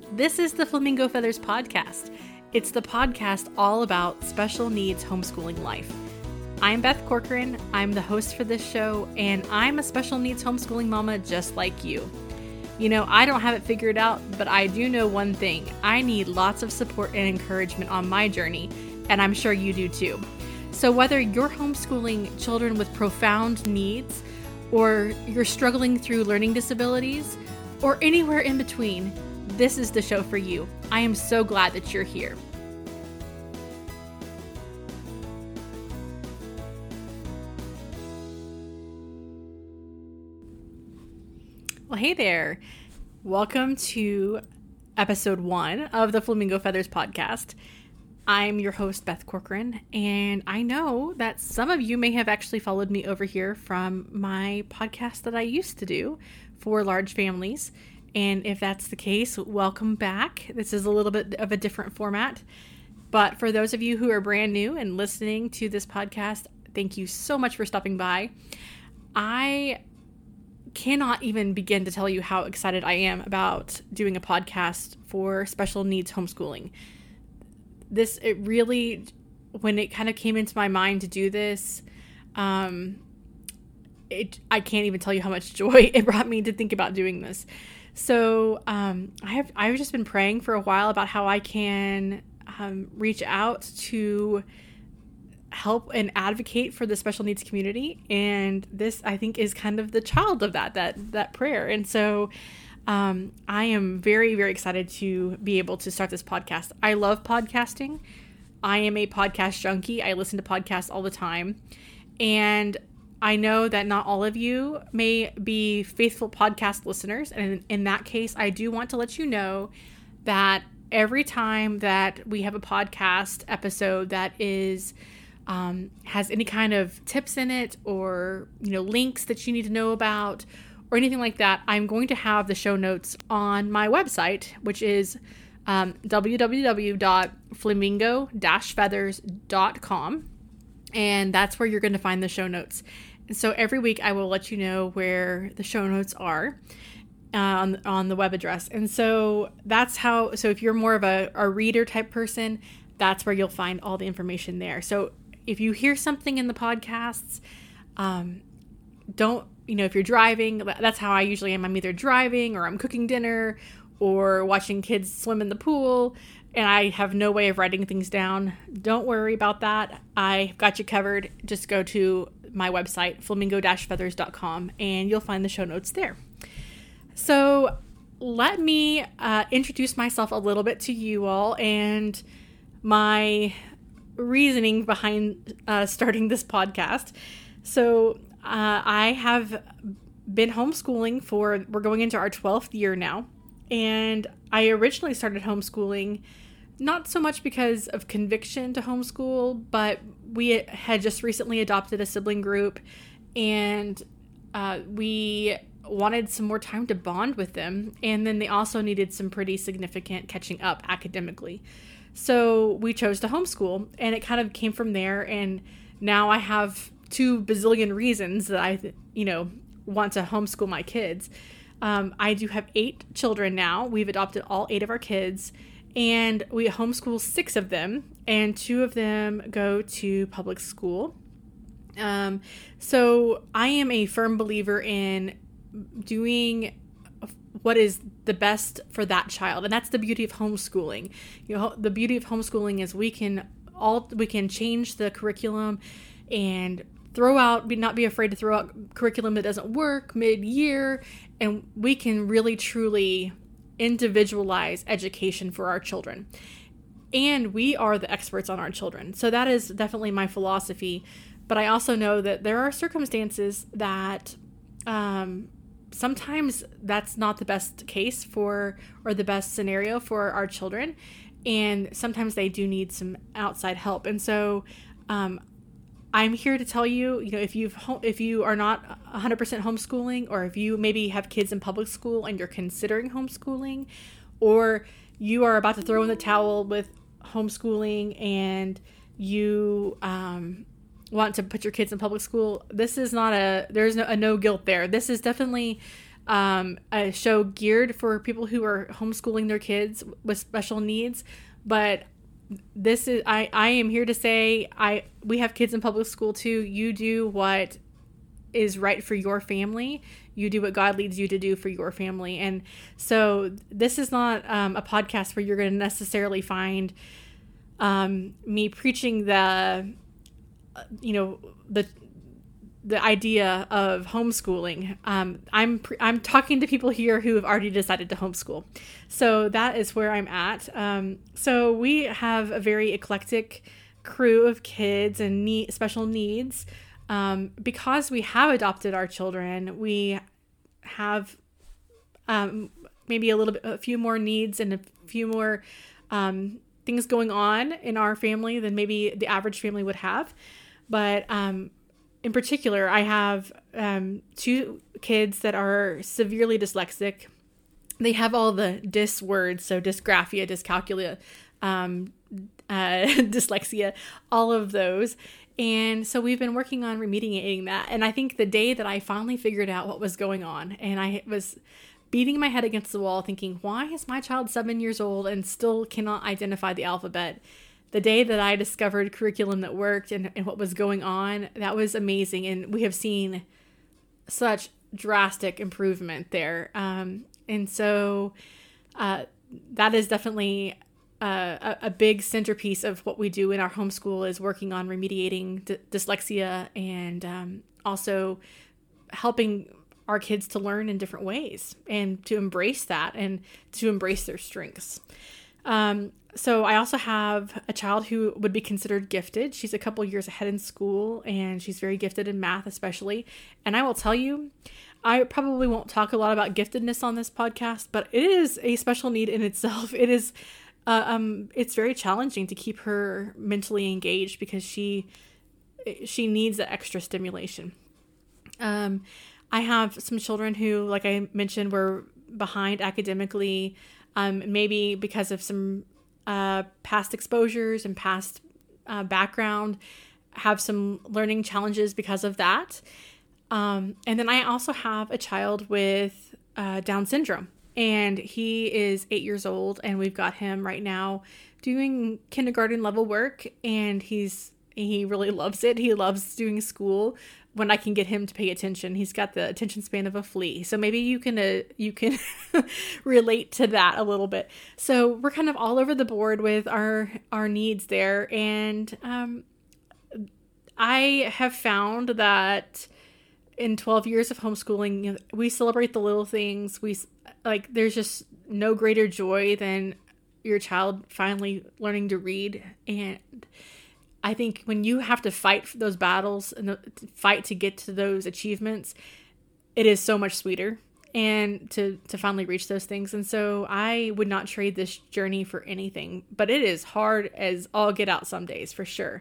This is the Flamingo Feathers Podcast. It's the podcast all about special needs homeschooling life. I'm Beth Corcoran. I'm the host for this show, and I'm a special needs homeschooling mama just like you. You know, I don't have it figured out, but I do know one thing. I need lots of support and encouragement on my journey, and I'm sure you do too. So whether you're homeschooling children with profound needs, or you're struggling through learning disabilities, or anywhere in between, this is the show for you. I am so glad that you're here. Well, hey there. Welcome to episode 1 of the Flamingo Feathers Podcast. I'm your host, Beth Corcoran, and I know that some of you may have actually followed me over here from my podcast that I used to do for large families. And if that's the case, welcome back. This is a little bit of a different format. But for those of you who are brand new and listening to this podcast, thank you so much for stopping by. I cannot even begin to tell you how excited I am about doing a podcast for special needs homeschooling. It really, when it kind of came into my mind to do this, I can't even tell you how much joy it brought me to think about doing this. So I've just been praying for a while about how I can reach out to help and advocate for the special needs community, and this I think is kind of the child of that prayer. And so I am very, very excited to be able to start this podcast. I love podcasting. I am a podcast junkie. I listen to podcasts all the time, and I know that not all of you may be faithful podcast listeners, and in that case, I do want to let you know that every time that we have a podcast episode that is has any kind of tips in it, or links that you need to know about, or anything like that, I'm going to have the show notes on my website, which is www.flamingo-feathers.com. And that's where you're going to find the show notes. And so every week I will let you know where the show notes are on the web address. And so that's how, so if you're more of a reader type person, that's where you'll find all the information there. So if you hear something in the podcasts, if you're driving, that's how I usually am. I'm either driving, or I'm cooking dinner, or watching kids swim in the pool, and I have no way of writing things down. Don't worry about that. I've got you covered. Just go to my website, flamingo-feathers.com, and you'll find the show notes there. So let me introduce myself a little bit to you all and my reasoning behind starting this podcast. So I have been homeschooling we're going into our 12th year now. And I originally started homeschooling not so much because of conviction to homeschool, but we had just recently adopted a sibling group, and we wanted some more time to bond with them. And then they also needed some pretty significant catching up academically. So we chose to homeschool, and it kind of came from there. And now I have 2 bazillion reasons that I, want to homeschool my kids. I do have 8 children now. We've adopted all 8 of our kids, and we homeschool 6 of them, and 2 of them go to public school. So I am a firm believer in doing what is the best for that child. And that's the beauty of homeschooling. The beauty of homeschooling is we can change the curriculum and not be afraid to throw out curriculum that doesn't work mid-year, and we can really truly individualize education for our children. And we are the experts on our children. So that is definitely my philosophy. But I also know that there are circumstances that sometimes that's not the best case or the best scenario for our children. And sometimes they do need some outside help. And so I'm here to tell you, if you are not 100% homeschooling, or if you maybe have kids in public school and you're considering homeschooling, or you are about to throw in the towel with homeschooling and you want to put your kids in public school, this is not there's no guilt there. This is definitely a show geared for people who are homeschooling their kids with special needs. But this is, I am here to say, we have kids in public school too. You do what is right for your family. You do what God leads you to do for your family. And so this is not a podcast where you're going to necessarily find me preaching the idea of homeschooling. I'm talking to people here who have already decided to homeschool. So that is where I'm at. So we have a very eclectic crew of kids and special needs. Because we have adopted our children, we have maybe a few more needs and a few more things going on in our family than maybe the average family would have. But in particular, I have 2 kids that are severely dyslexic. They have all the dys words, so dysgraphia, dyscalculia, dyslexia, all of those. And so we've been working on remediating that. And I think the day that I finally figured out what was going on, and I was beating my head against the wall thinking, why is my child 7 years old and still cannot identify the alphabet? The day that I discovered curriculum that worked and what was going on, that was amazing. And we have seen such drastic improvement there. And so that is definitely a big centerpiece of what we do in our homeschool, is working on remediating dyslexia and also helping our kids to learn in different ways and to embrace that and to embrace their strengths. So I also have a child who would be considered gifted. She's a couple years ahead in school, and she's very gifted in math especially. And I will tell you, I probably won't talk a lot about giftedness on this podcast, but it is a special need in itself. It is it's very challenging to keep her mentally engaged because she needs that extra stimulation. I have some children who, like I mentioned, were behind academically, maybe because of some past exposures and past background, have some learning challenges because of that. And then I also have a child with Down syndrome. And he is 8 years old, and we've got him right now doing kindergarten level work, and he really loves it. He loves doing school when I can get him to pay attention. He's got the attention span of a flea. So maybe you can relate to that a little bit. So we're kind of all over the board with our needs there. And I have found that in 12 years of homeschooling, we celebrate the little things. There's just no greater joy than your child finally learning to read. And I think when you have to fight for those battles and fight to get to those achievements, it is so much sweeter and to finally reach those things. And so I would not trade this journey for anything, but it is hard as all get out some days for sure.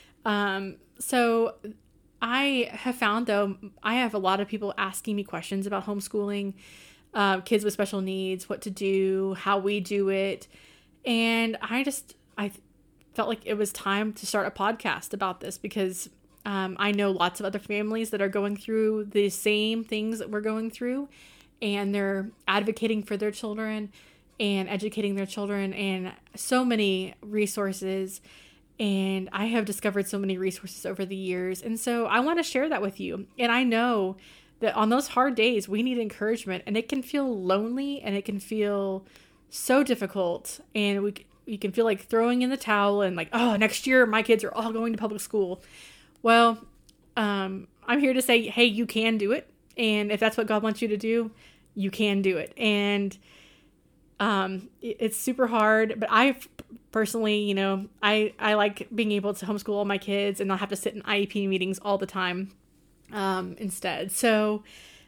So I have found, though, I have a lot of people asking me questions about homeschooling, kids with special needs, what to do, how we do it. And I felt like it was time to start a podcast about this because I know lots of other families that are going through the same things that we're going through, and they're advocating for their children and educating their children, and so many resources. And I have discovered so many resources over the years. And so I want to share that with you. And I know that on those hard days, we need encouragement, and it can feel lonely and it can feel so difficult. And you can feel like throwing in the towel and like, oh, next year my kids are all going to public school. Well, I'm here to say, hey, you can do it. And if that's what God wants you to do, you can do it. And it's super hard, but I personally, I like being able to homeschool all my kids and not have to sit in IEP meetings all the time instead. So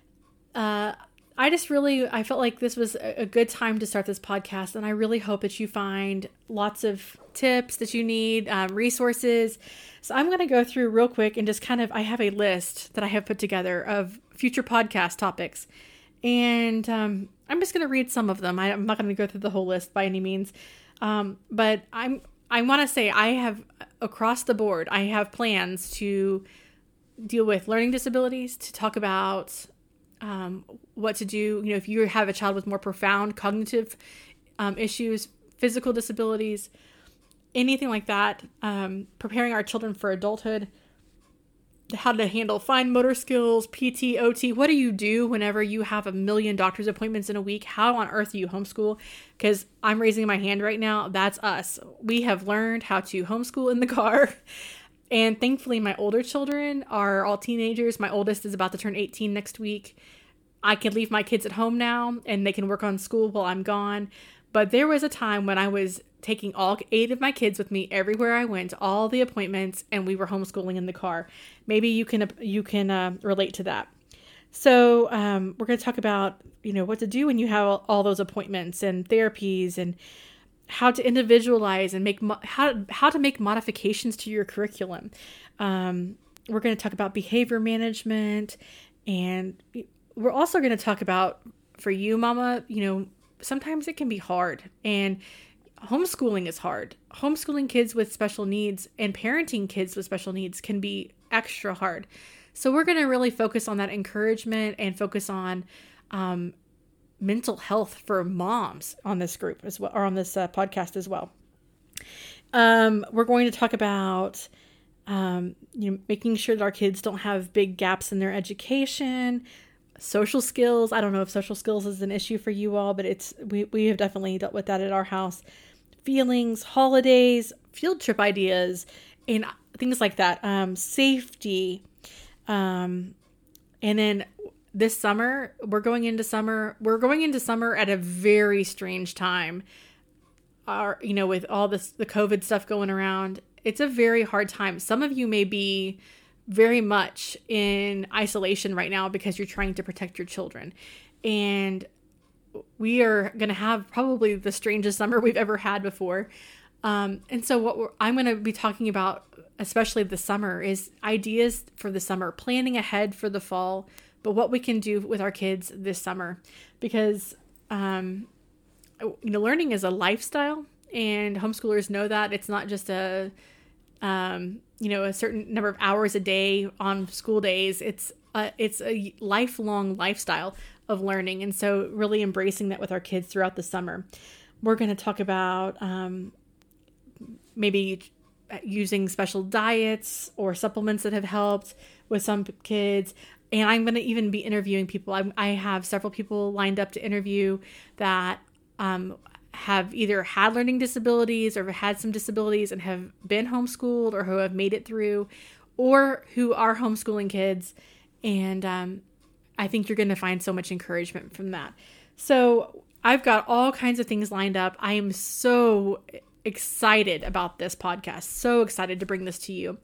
I felt like this was a good time to start this podcast, and I really hope that you find lots of tips that you need, resources. So I'm going to go through real quick and just I have a list that I have put together of future podcast topics, and I'm just going to read some of them. I'm not going to go through the whole list by any means, but I want to say I have, across the board, I have plans to deal with learning disabilities, to talk about what to do. If you have a child with more profound cognitive issues, physical disabilities, anything like that, preparing our children for adulthood, how to handle fine motor skills, PT, OT. What do you do whenever you have a million doctor's appointments in a week? How on earth do you homeschool? Because I'm raising my hand right now. That's us. We have learned how to homeschool in the car. And thankfully, my older children are all teenagers. My oldest is about to turn 18 next week. I can leave my kids at home now and they can work on school while I'm gone. But there was a time when I was taking all 8 of my kids with me everywhere I went, all the appointments, and we were homeschooling in the car. Maybe you can relate to that. So we're going to talk about what to do when you have all those appointments and therapies, and how to individualize and how to make modifications to your curriculum. We're going to talk about behavior management, and we're also going to talk about, for you, Mama, sometimes it can be hard, and homeschooling is hard. Homeschooling kids with special needs and parenting kids with special needs can be extra hard. So we're going to really focus on that encouragement and focus on mental health for moms on this group as well, or on this podcast as well. We're going to talk about making sure that our kids don't have big gaps in their education, social skills. I don't know if social skills is an issue for you all, but we have definitely dealt with that at our house. Feelings, holidays, field trip ideas, and things like that. Safety. And then this summer, we're going into summer at a very strange time. With all the COVID stuff going around, it's a very hard time. Some of you may be very much in isolation right now because you're trying to protect your children. And we are going to have probably the strangest summer we've ever had before. And so I'm going to be talking about, especially this summer, is ideas for the summer, planning ahead for the fall, but what we can do with our kids this summer. Because, learning is a lifestyle, and homeschoolers know that. It's not just a certain number of hours a day on school days. It's a lifelong lifestyle of learning. And so really embracing that with our kids throughout the summer. We're going to talk about maybe using special diets or supplements that have helped with some kids. And I'm going to even be interviewing people. I have several people lined up to interview that have either had learning disabilities or have had some disabilities and have been homeschooled, or who have made it through, or who are homeschooling kids. And I think you're going to find so much encouragement from that. So I've got all kinds of things lined up. I am so excited about this podcast. So excited to bring this to you.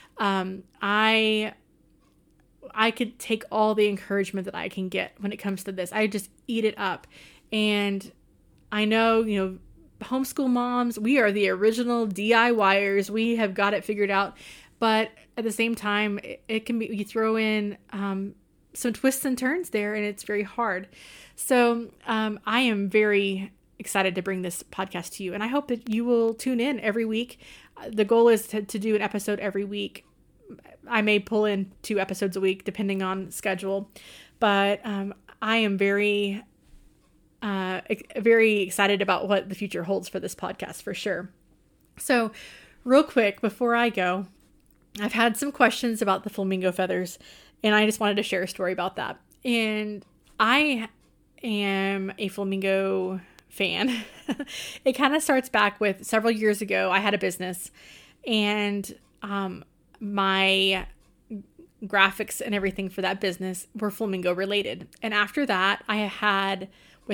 I could take all the encouragement that I can get when it comes to this. I just eat it up. And I know, homeschool moms, we are the original DIYers. We have got it figured out. But at the same time, it can be, you throw in some twists and turns there, and it's very hard. So I am very excited to bring this podcast to you, and I hope that you will tune in every week. The goal is to do an episode every week. I may pull in 2 episodes a week depending on schedule, but I am very excited about what the future holds for this podcast for sure. So real quick, before I go, I've had some questions about the flamingo feathers, and I just wanted to share a story about that. And I am a flamingo fan. It kind of starts back with several years ago. I had a business, and my graphics and everything for that business were flamingo related. And after that, I had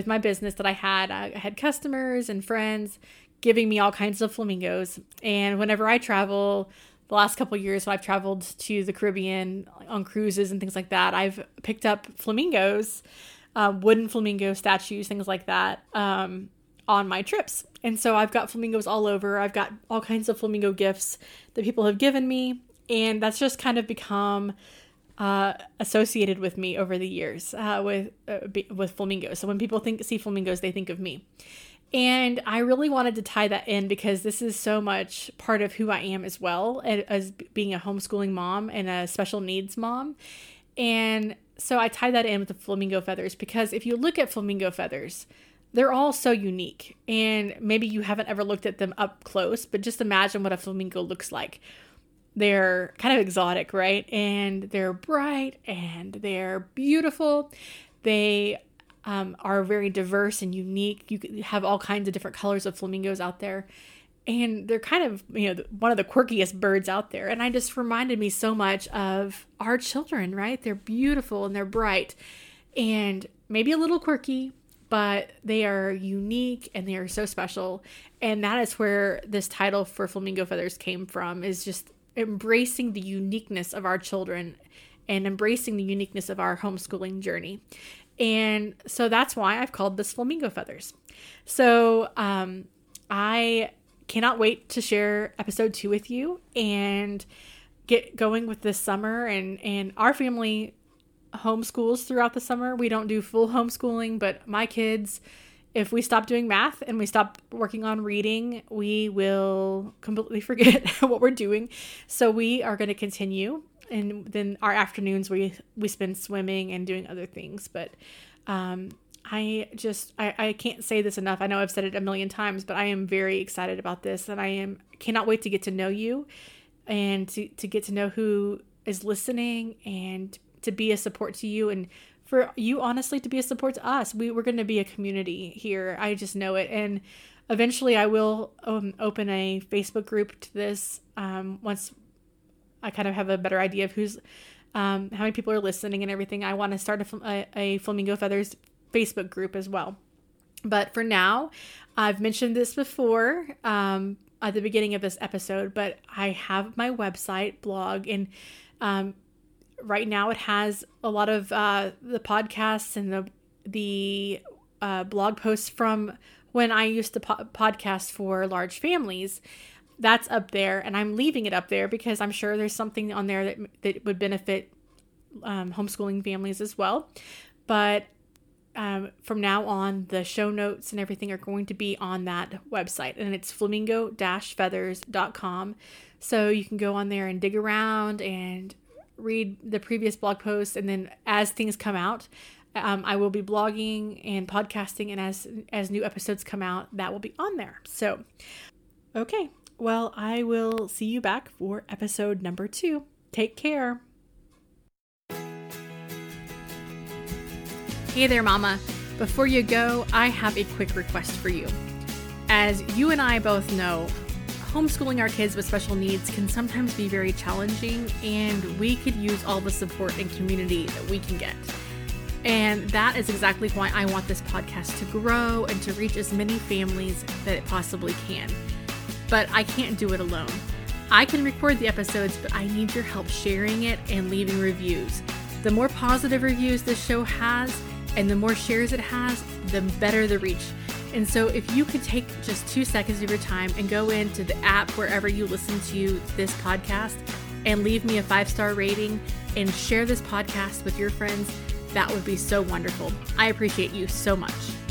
customers and friends giving me all kinds of flamingos. And whenever I travel, the last couple of years, when I've traveled to the Caribbean on cruises and things like that, I've picked up flamingos, wooden flamingo statues, things like that, on my trips. And so I've got flamingos all over. I've got all kinds of flamingo gifts that people have given me. And that's just kind of become associated with me over the years with flamingos. So when people see flamingos, they think of me. And I really wanted to tie that in because this is so much part of who I am as well, as being a homeschooling mom and a special needs mom. And so I tie that in with the flamingo feathers because if you look at flamingo feathers, they're all so unique, and maybe you haven't ever looked at them up close, but just imagine what a flamingo looks like. They're kind of exotic, right? And they're bright and they're beautiful. They are very diverse and unique. You have all kinds of different colors of flamingos out there. And they're kind of, one of the quirkiest birds out there. And I just reminded me so much of our children, right? They're beautiful and they're bright and maybe a little quirky, but they are unique and they are so special. And that is where this title for Flamingo Feathers came from, is just embracing the uniqueness of our children and embracing the uniqueness of our homeschooling journey. And so that's why I've called this Flamingo Feathers. So I cannot wait to share episode 2 with you and get going with this summer. And our family homeschools throughout the summer. We don't do full homeschooling, but my kids, if we stop doing math and we stop working on reading, we will completely forget what we're doing. So we are going to continue. And then our afternoons, we spend swimming and doing other things. But I can't say this enough. I know I've said it a million times, but I am very excited about this, and cannot wait to get to know you and to get to know who is listening and to be a support to you, and for you, honestly, to be a support to us. We're going to be a community here. I just know it. And eventually I will open a Facebook group to this once I kind of have a better idea of who's how many people are listening and everything. I want to start a Flamingo Feathers Facebook group as well. But for now, I've mentioned this before at the beginning of this episode, but I have my website blog, and right now it has a lot of the podcasts and the blog posts from when I used to podcast for large families. That's up there, and I'm leaving it up there because I'm sure there's something on there that would benefit homeschooling families as well. But from now on, the show notes and everything are going to be on that website, and it's flamingo-feathers.com. So you can go on there and dig around and read the previous blog posts, and then as things come out, I will be blogging and podcasting, and as new episodes come out, that will be on there. So, okay. Well, I will see you back for episode number 2. Take care. Hey there, Mama. Before you go, I have a quick request for you. As you and I both know, homeschooling our kids with special needs can sometimes be very challenging, and we could use all the support and community that we can get. And that is exactly why I want this podcast to grow and to reach as many families that it possibly can. But I can't do it alone. I can record the episodes, but I need your help sharing it and leaving reviews. The more positive reviews this show has, and the more shares it has, the better the reach. And so if you could take just 2 seconds of your time and go into the app wherever you listen to this podcast and leave me a 5-star rating and share this podcast with your friends, that would be so wonderful. I appreciate you so much.